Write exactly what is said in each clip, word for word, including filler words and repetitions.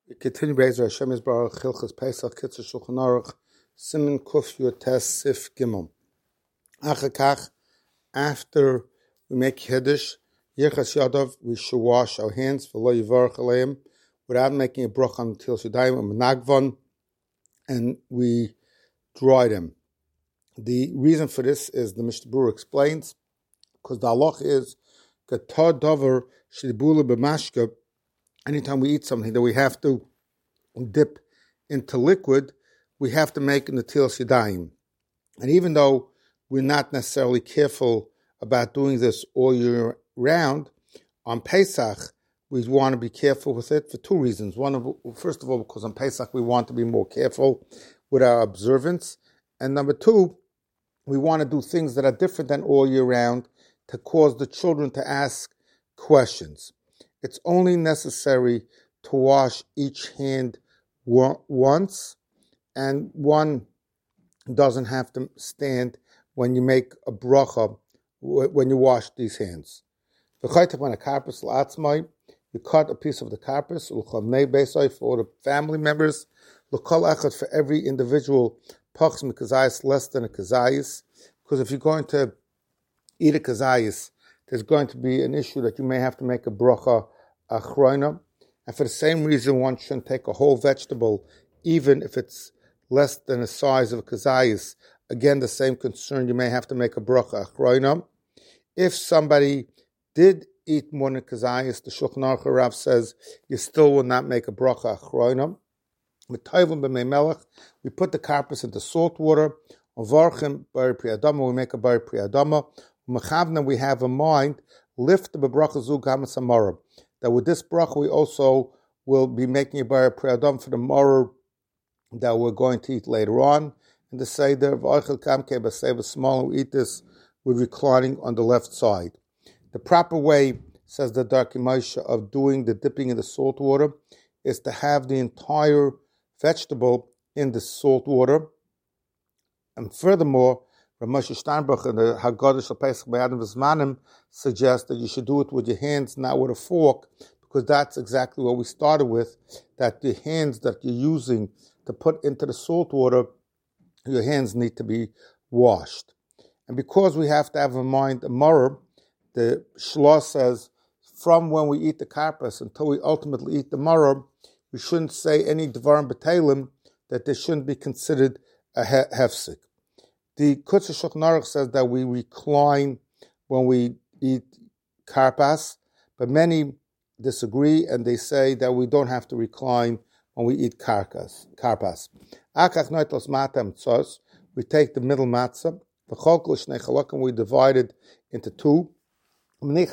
We continue Be'ezer Hashem Yisbarach Hilchos Pesach Kitzur Shulchan Aruch Siman Kuf Yotes Sif Gimel. Achakach, after we make Kiddush, Yirchas Yadav, we should wash our hands for Lo Yivarach Aleim without making a brach on Til Shadayim and Menagvan, and we dry them. The reason for this is the Mishnah Berurah explains, because the halach is Gatad Dover Shidibula B'Mashka. Anytime we eat something that we have to dip into liquid, we have to make Natil Shidayim. And even though we're not necessarily careful about doing this all year round, on Pesach, we want to be careful with it for two reasons. One of, first of all, because on Pesach we want to be more careful with our observance. And number two, we want to do things that are different than all year round to cause the children to ask questions. It's only necessary to wash each hand once, and one doesn't have to stand when you make a bracha, when you wash these hands. You cut a piece of the karpas for the family members, for every individual, less than a kazayis, because if you're going to eat a kazayis, there's going to be an issue that you may have to make a bracha achroina. And for the same reason, one shouldn't take a whole vegetable, even if it's less than the size of a kazayis. Again, the same concern, you may have to make a bracha achroina. If somebody did eat more than kazayis, the Shulchan Aruch Rav says, you still will not make a bracha achroina. We put the karpas into salt water. We make a bari priyadama. We have in mind, lift the bracha zu gamas hamara. That with this bracha we also will be making a bar priyadam for the maror that we're going to eat later on. And the seder of oichel kamke b'seva small, we eat this with reclining on the left side. The proper way, says the Darkei Moshe, of doing the dipping in the salt water is to have the entire vegetable in the salt water. And furthermore, Rav Moshe Steinbach in the Haggadah Shel Pesach B'Adam V'Zmanim suggests that you should do it with your hands, not with a fork, because that's exactly what we started with, that the hands that you're using to put into the salt water, your hands need to be washed. And because we have to have in mind a maror, the Shlosh says, from when we eat the karpas until we ultimately eat the maror, we shouldn't say any dvarim b'teilim, that they shouldn't be considered a hefsek. The Kitzur Shulchan Aruch says that we recline when we eat karpas, but many disagree and they say that we don't have to recline when we eat karkas, karpas. We take the middle matzah, and we divide it into two. You leave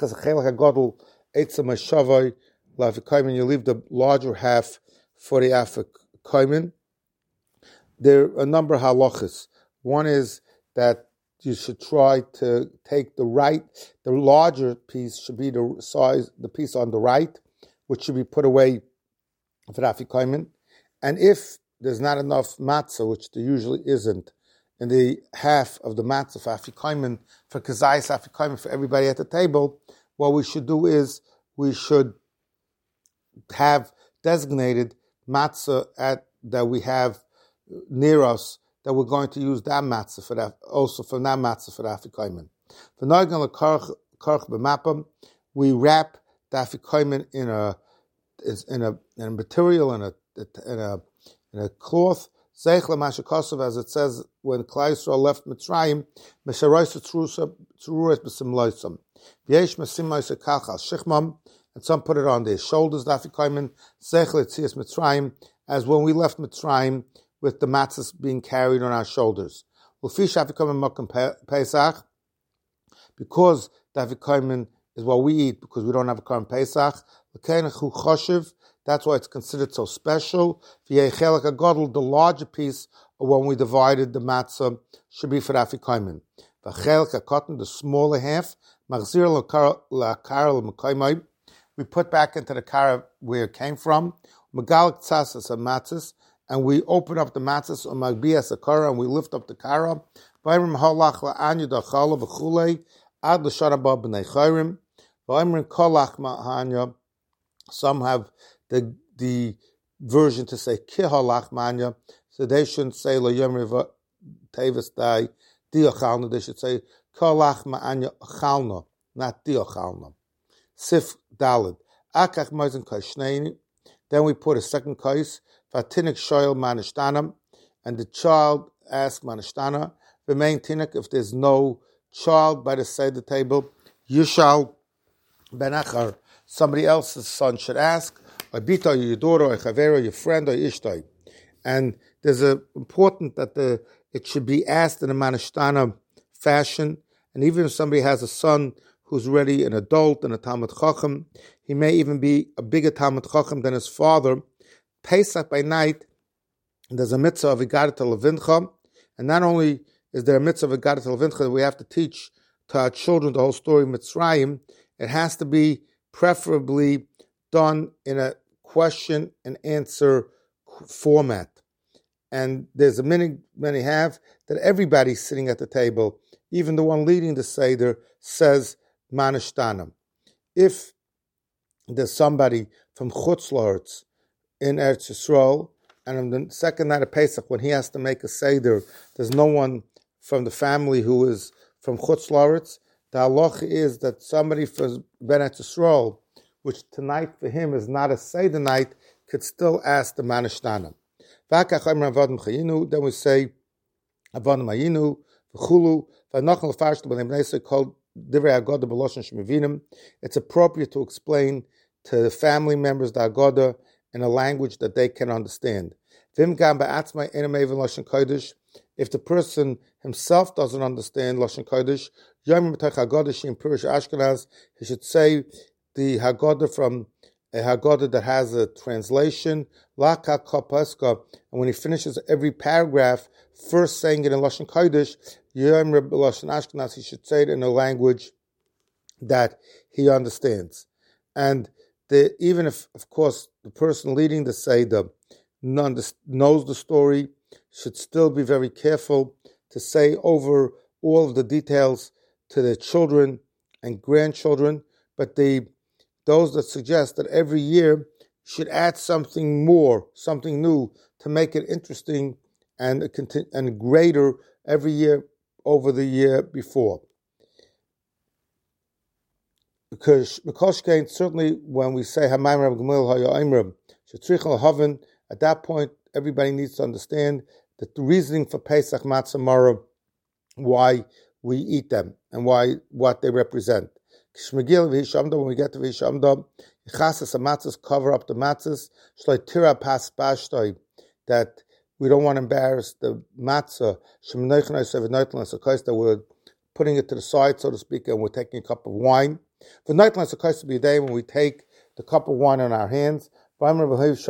the larger half for the afikomen. There are a number of halachas. One is that you should try to take the right, the larger piece should be the size, the piece on the right, which should be put away for afikomen. And if there's not enough matzah, which there usually isn't, in the half of the matzah for afikomen, for kazayis afikomen, for everybody at the table, what we should do is we should have designated matzah at that we have near us, that we're going to use that matzah for that, also for that matzah for the afikomen. For noigan lekarch b'mapam, we wrap the afikomen in a in a in a material in a in a in a cloth. Zeich l'mashakosov, as it says when Klal Yisrael left Mitzrayim, mesharoisa tzuruas b'simloisam. V'yesh mesimloisa kalchal shichmam, and some put it on their shoulders. The afikomen zeich l'tzias Mitzrayim, as when we left Mitzrayim, with the matzahs being carried on our shoulders. Because the afikomen is what we eat, because we don't have a korban Pesach. That's why it's considered so special. The larger piece of when we divided the matzah should be for the afikomen. The smaller half, we put back into the kara where it came from. And we open up the matzahs on magbias a kara, and we lift up the kara. Some have the the version to say kihalach manya, so they shouldn't say lo yom tevis dai diochalna. They should say kalach ma'anya chalna, not diochalna. Sif dalid akach moizen kaishneini. Then we put a second kais vatinik shoyel manishtanam, and the child asks manashtana. Remain tinik if there's no child by the side of the table. Yushal benachar, somebody else's son should ask. Abita, your daughter, or chavera, your friend, or ishtai. And there's a important that the it should be asked in a manashtana fashion. And even if somebody has a son who's already an adult and a Talmud Chacham, he may even be a bigger Talmud Chacham than his father. Pesach by night, there's a mitzvah of Igadat Levincha, and not only is there a mitzvah of Igadat Levincha that we have to teach to our children the whole story of Mitzrayim, it has to be preferably done in a question and answer format. And there's a many, many have that everybody sitting at the table, even the one leading the Seder, says Manishtanam. If there's somebody from Chutz La'aretz in Eretz Yisrael, and on the second night of Pesach, when he has to make a Seder, there's no one from the family who is from Chutz La'aretz, the halacha is that somebody from Ben Eretz Yisrael, which tonight for him is not a Seder night, could still ask the Manishtanam. Then we say, Avadim Hayinu, V'chulu, V'nachal Farshta B'nei B'nei Yisrael called Divrei Agoda B'loshen Shemivinim. It's appropriate to explain to the family members the Agoda in a language that they can understand. If the person himself doesn't understand Lashon Kodesh, he should say the Haggadah from a Haggadah that has a translation, and when he finishes every paragraph, first saying it in Lashon Kodesh, he should say it in a language that he understands. And the, even if, of course, the person leading the Seder knows the story, should still be very careful to say over all of the details to their children and grandchildren, but the those that suggest that every year should add something more, something new, to make it interesting and and greater every year over the year before. Because Mikoshkein, certainly when we say Hamayim Rab Gamliel Hayaimrim, Shetrichel Haven, at that point everybody needs to understand that the reasoning for Pesach Matzah Maror, why we eat them and why what they represent. When we get to Vishamda, Yichasas matzahs, cover up the matzahs, Shloitira pas bashtoi, that we don't want to embarrass the matzah, that we're putting it to the side, so to speak, and we're taking a cup of wine. For night is supposed to be a day when we take the cup of wine in our hands, add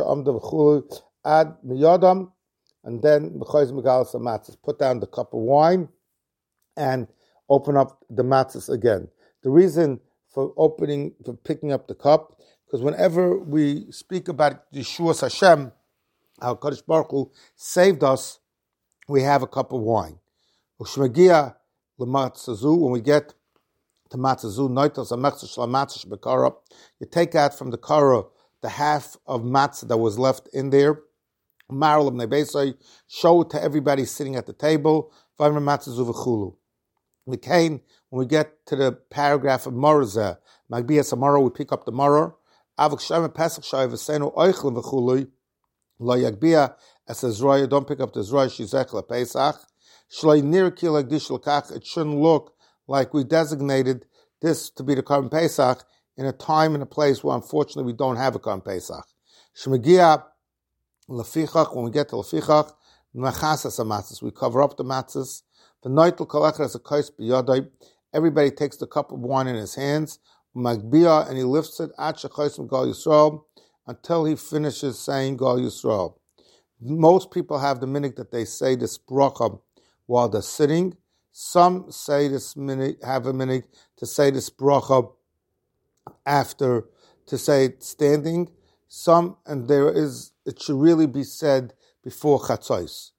miyadam, and then put down the cup of wine and open up the matzahs again. The reason for opening, for picking up the cup, because whenever we speak about Yeshuas Hashem, how Kadosh Baruch Hu saved us, we have a cup of wine. When we get to matzazu, noitos amechzah shel matzah shebekara, you take out from the kara the half of matzah that was left in there. Marul ibn Beisai, show it to everybody sitting at the table. Vaymer matzazu v'chulu. We came when we get to the paragraph of Morazeh, Magbiyas Amaro, we pick up the Maror. Avok Shem Pesach Shai v'Seinu Oichlin v'chului. Lo Yagbiyah as a Zroya, don't pick up the Zroya Shizech LaPesach. Shloi Nirki Lagdish L'Kach, it shouldn't look like we designated this to be the Korban Pesach in a time and a place where unfortunately we don't have a Korban Pesach. Shmegia Lefichach, when we get to Lefichach, Machasas HaMatzahs, we cover up the matzahs. The Noitel Kolachar as a Kais B'Yadai, everybody takes the cup of wine in his hands, Magbiyah, and he lifts it, Ad Shechaisim Gal Yisrael, until he finishes saying Gal Yisrael. Most people have the minute that they say this bracha while they're sitting. Some say this minute, have a minute to say this bracha after, to say it standing. Some, and there is, it should really be said before chatzos.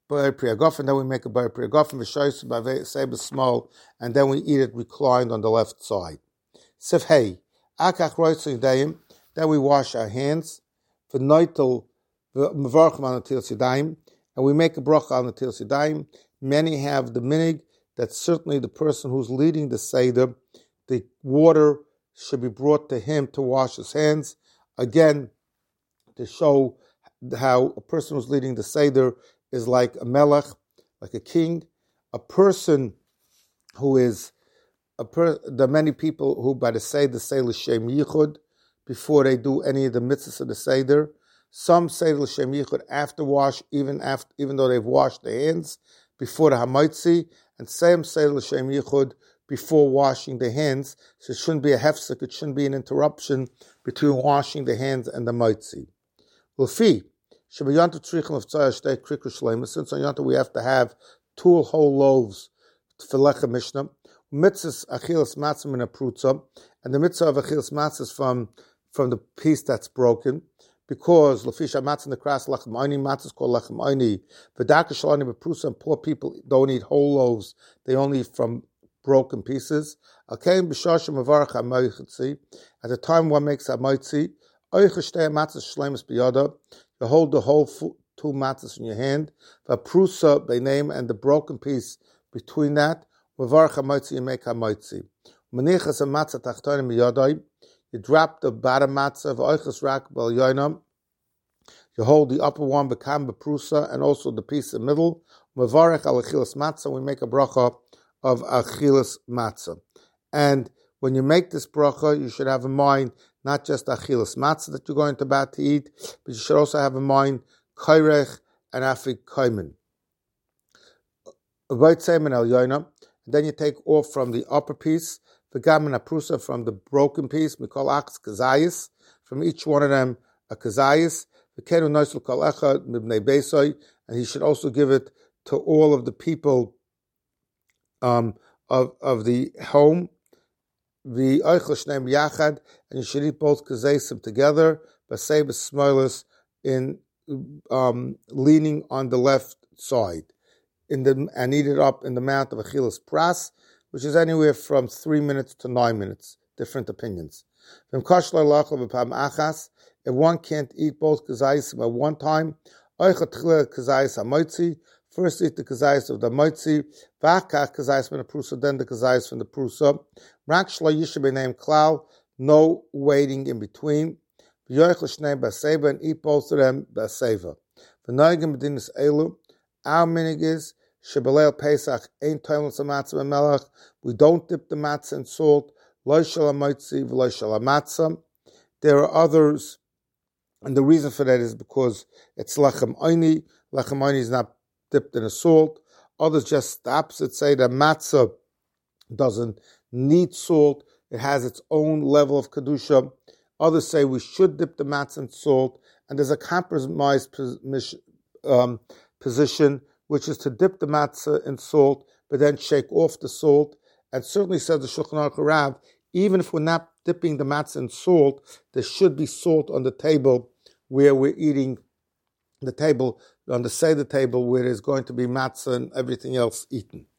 Bar Priyagofen, and then we make a Bar Priyagofen, V'shoysu B'avei Seba small, and then we eat it reclined on the left side. Sif Hey, Akach Roitzu Yidayim, then we wash our hands, V'noitel V'mevarchim on the Netilas Yidayim, and we make a bracha on the Netilas Yidayim. Many have the minig that certainly the person who's leading the Seder, the water should be brought to him to wash his hands. Again, to show how a person who's leading the Seder is like a melech, like a king. A person who is, a per, there are many people who by the Seder say l'shem yichud before they do any of the mitzvahs of the Seder. Some say l'shem yichud after wash, even after, even though they've washed their hands before the hamaitzi, and some say l'shem yichud before washing the hands. So it shouldn't be a hefsek, it shouldn't be an interruption between washing the hands and the maitzi. L'fi, shebayanta tzrichim of tzayah shtei krikru shleima, since on yanta we have to have two whole loaves for lechem mishnah, mitzvahs achilas matzah min aprutza, and the mitzvah of achilas matzah is from, from the piece that's broken, because lefisha matzah nekras lechem oini, matzah is called lechem oini, v'daka shalani b'prusa, and poor people don't eat whole loaves, they only eat from broken pieces. At the time one makes a maitzi, you hold the whole two matzahs in your hand, v'prusa they name, and the broken piece between that, you make a maitzi. You drop the bottom matzah, you hold the upper one, become beprusa, and also the piece in the middle. We make a bracha of achilas matzah. And when you make this bracha, you should have in mind not just achilas matzah that you're going to about to eat, but you should also have in mind kairech and afik kaimen. And then you take off from the upper piece, the gamin aprusa from the broken piece, we call aks kazayis, from each one of them a kazayis, and he should also give it to all of the people Um, of of the home, the oichel shneim yachad, and you should eat both kazaysim together, basei b'smoilus, in um, leaning on the left side, in the and eat it up in the mount of achilas pras, which is anywhere from three minutes to nine minutes. Different opinions. If one can't eat both kazaysim at one time, oichel tchila kazayis hamoitzi. First eat the kazayis of the moitzi, v'achach kazayis from the prusa, then the kazayis from the prusa. Rak shlo yishe b'neim klal, no waiting in between. V'yoich l'shnei b'aseva, and eat both of them b'aseva. V'noigim b'dinis elu, our minig is, shebeleil pesach, ein toimel s'matzah b'melech, we don't dip the matzah in salt, lo shel ha'moitzi, v'lo shel ha'matzah. There are others, and the reason for that is because it's lechem oini, lechem oini is not dipped in a salt. Others just the opposite say that matzah doesn't need salt. It has its own level of kedusha. Others say we should dip the matzah in salt. And there's a compromised um, position, which is to dip the matzah in salt, but then shake off the salt. And certainly says the Shulchan Aruch Rav, even if we're not dipping the matzah in salt, there should be salt on the table where we're eating the table, on the Seder table where there's going to be matzah and everything else eaten.